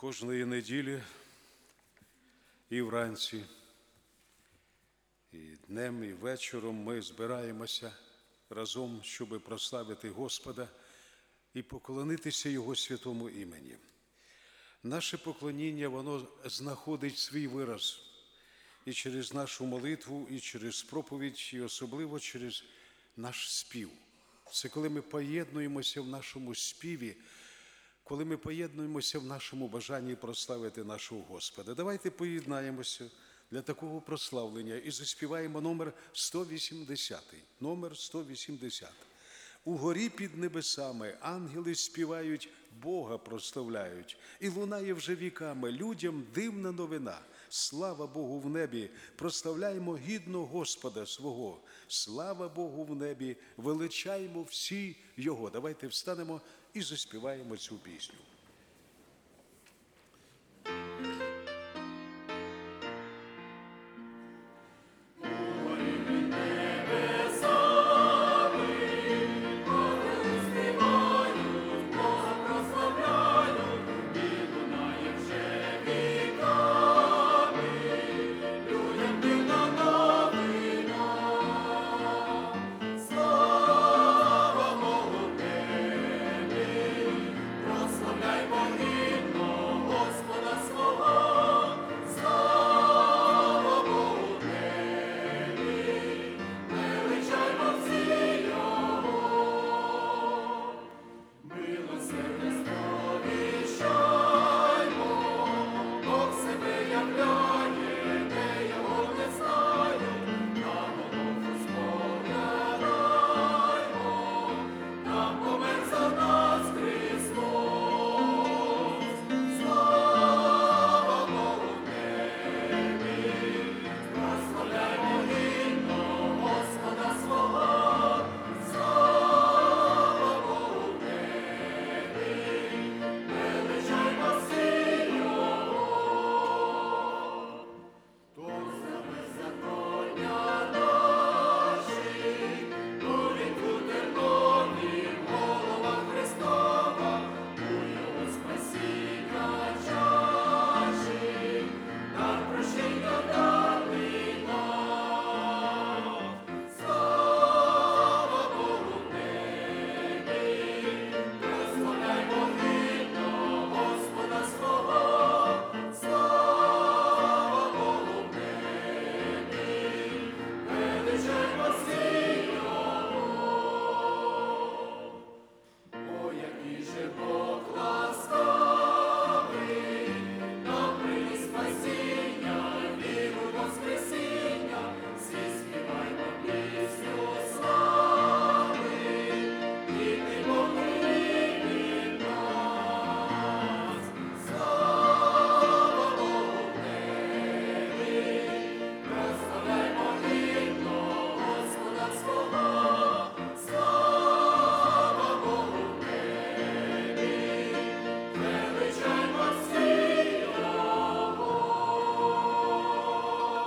Кожної неділі і вранці, і днем, і вечором ми збираємося разом, щоб прославити Господа і поклонитися Його святому імені. Наше поклоніння, воно знаходить свій вираз і через нашу молитву, і через проповідь, і особливо через наш спів. Це коли ми поєднуємося в нашому співі, коли ми поєднуємося в нашому бажанні прославити нашого Господа. Давайте поєднаємося для такого прославлення і заспіваємо номер 180. Номер 180. Угорі під небесами ангели співають, Бога прославляють. І лунає вже віками людям дивна новина. Слава Богу в небі, прославляємо гідно Господа свого. Слава Богу в небі, величаємо всі Його. Давайте встанемо і заспіваємо цю пісню.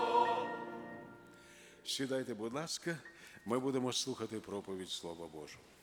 Сідайте, будь ласка, ми будемо слухати проповідь Слова Божого.